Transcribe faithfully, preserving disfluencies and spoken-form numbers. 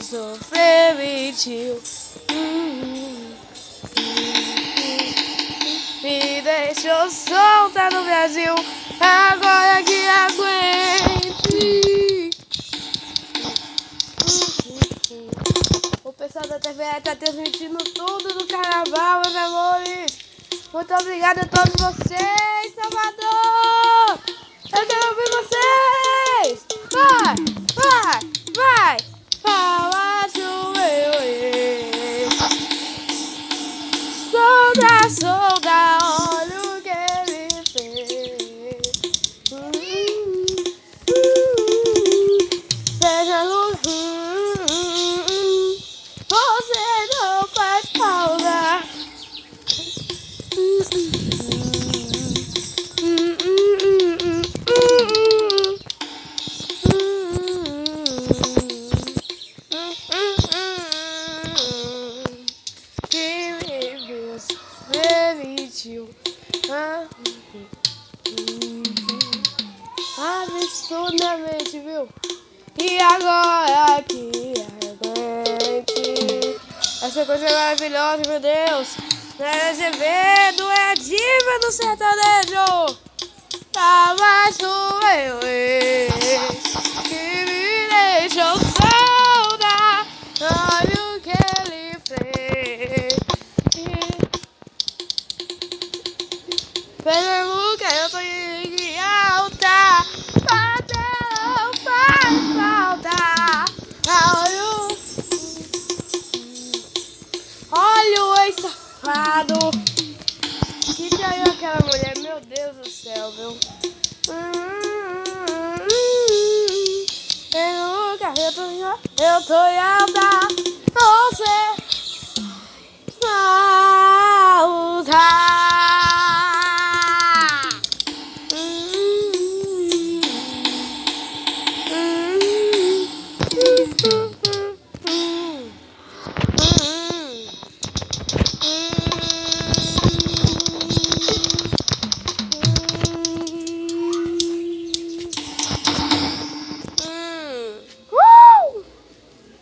sofrer mentiu. Me deixou solta no Brasil, agora que aguente. O pessoal da T V tá transmitindo tudo do carnaval, meus amores. Muito obrigada a todos vocês, Salvador. Eu quero ouvir vocês. Vai, vai, vai. Fala do meu ex. Solda, solda, olha o que ele fez. Uh, uh, uh, veja no... Uh, uh, você não faz pausa. Uh, uh, uh, uh, uh, uh, absurdamente, viu? E agora que aguente. Essa coisa é maravilhosa, meu Deus. Nara Azevedo é a diva do sertanejo. Tá mais do meu ex que me deixou solta. Olha o que ele fez. Pernambuco, eu tô em alta. Bateu, faz falta. Olha o... Olha o ex-safado. Que traiu aquela mulher, meu Deus do céu, viu? Pernambuco, eu tô em alta. Eu tô em alta.